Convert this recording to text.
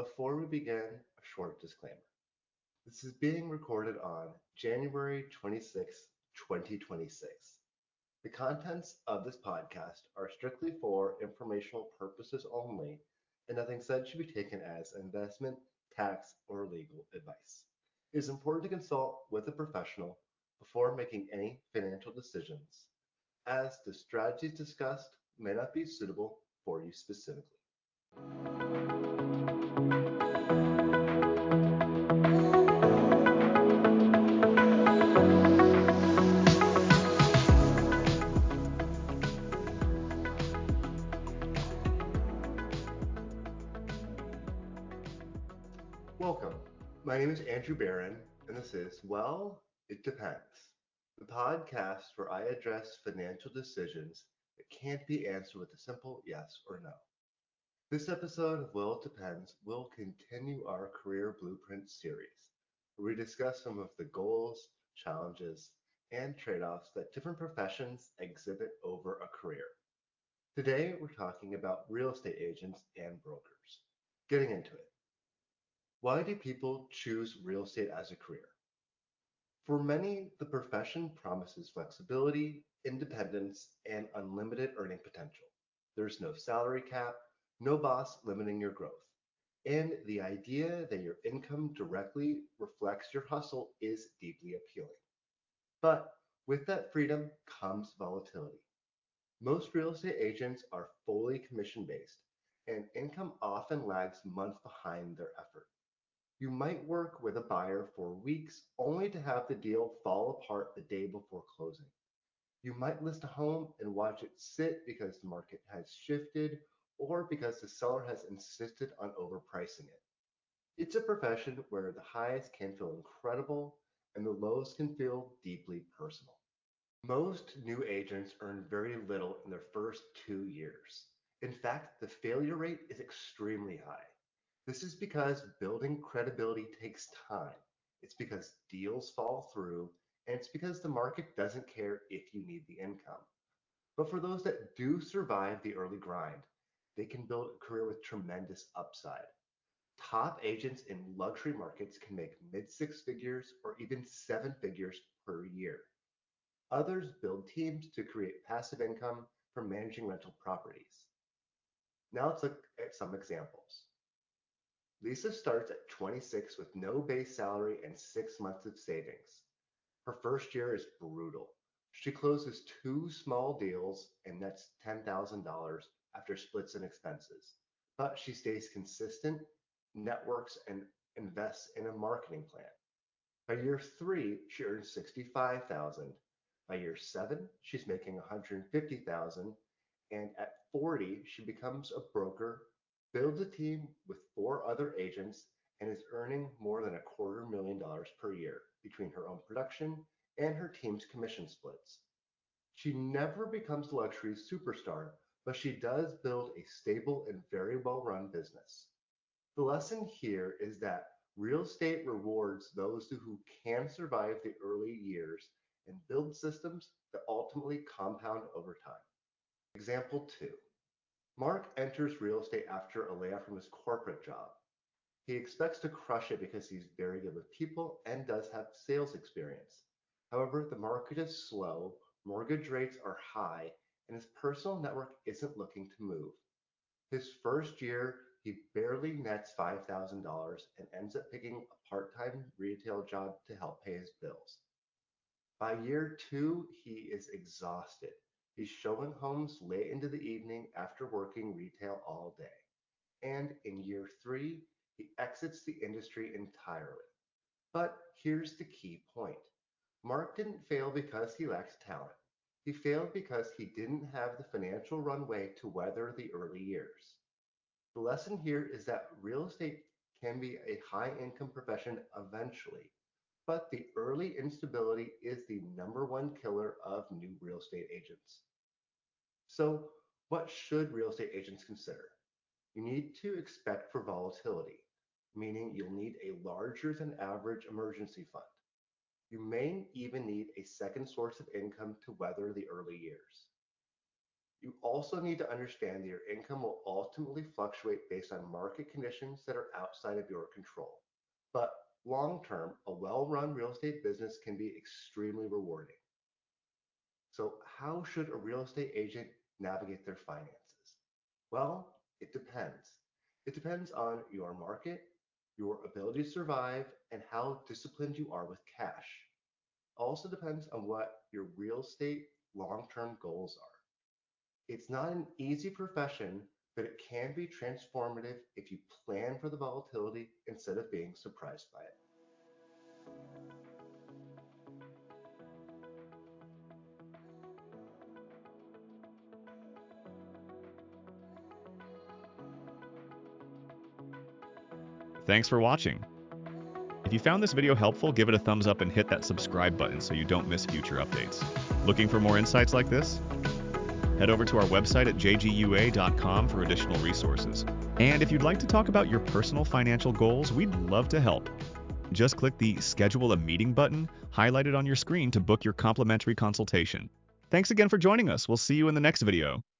before we begin, a short disclaimer. This is being recorded on January 26, 2026. The contents of this podcast are strictly for informational purposes only, and nothing said should be taken as investment, tax, or legal advice. It is important to consult with a professional before making any financial decisions, as the strategies discussed may not be suitable for you specifically. Welcome. My name is Andrew Barron, and this is Well, It Depends, the podcast where I address financial decisions that can't be answered with a simple yes or no. This episode of Well, It Depends will continue our Career Blueprint series, where we discuss some of the goals, challenges, and trade offs that different professions exhibit over a career. Today, we're talking about real estate agents and brokers. Getting into it. Why do people choose real estate as a career? For many, the profession promises flexibility, independence, and unlimited earning potential. There's no salary cap, no boss limiting your growth. And the idea that your income directly reflects your hustle is deeply appealing. But with that freedom comes volatility. Most real estate agents are fully commission based, and income often lags months behind their effort. You might work with a buyer for weeks only to have the deal fall apart the day before closing. You might list a home and watch it sit because the market has shifted or because the seller has insisted on overpricing it. It's a profession where the highs can feel incredible and the lows can feel deeply personal. Most new agents earn very little in their first 2 years. In fact, the failure rate is extremely high. This is because building credibility takes time. It's because deals fall through, and it's because the market doesn't care if you need the income. But for those that do survive the early grind, they can build a career with tremendous upside. Top agents in luxury markets can make mid six figures or even seven figures per year. Others build teams to create passive income from managing rental properties. Now let's look at some examples. Lisa starts at 26 with no base salary and 6 months of savings. Her first year is brutal. She closes two small deals and nets $10,000 after splits and expenses. But she stays consistent, networks, and invests in a marketing plan. By year three, she earns 65,000. By year seven, she's making 150,000. And at 40, she becomes a broker, builds a team with four other agents, and is earning more than $250,000 per year between her own production and her team's commission splits. She never becomes a luxury superstar, but she does build a stable and very well run business. The lesson here is that real estate rewards those who can survive the early years and build systems that ultimately compound over time. Example 2. Mark enters real estate after a layoff from his corporate job. He expects to crush it because he's very good with people and does have sales experience. However, the market is slow, mortgage rates are high, and his personal network isn't looking to move. His first year, he barely nets $5,000 and ends up picking a part-time retail job to help pay his bills. By year two, he is exhausted. He's showing homes late into the evening after working retail all day. And in year three, he exits the industry entirely. But here's the key point. Mark didn't fail because he lacks talent. He failed because he didn't have the financial runway to weather the early years. The lesson here is that real estate can be a high income profession eventually, but the early instability is the number one killer of new real estate agents. So, what should real estate agents consider? You need to expect for volatility, meaning you'll need a larger than average emergency fund. You may even need a second source of income to weather the early years. You also need to understand that your income will ultimately fluctuate based on market conditions that are outside of your control. But long term, a well run real estate business can be extremely rewarding. So, how should a real estate agent navigate their finances? Well, it depends. It depends on your market, your ability to survive, and how disciplined you are with cash. Also depends on what your real estate long term goals are. It's not an easy profession, but it can be transformative if you plan for the volatility instead of being surprised by it. Thanks for watching. If you found this video helpful, give it a thumbs up and hit that subscribe button so you don't miss future updates. Looking for more insights like this? Head over to our website at jgua.com for additional resources. And if you'd like to talk about your personal financial goals, we'd love to help. Just click the Schedule a Meeting button highlighted on your screen to book your complimentary consultation. Thanks again for joining us. We'll see you in the next video.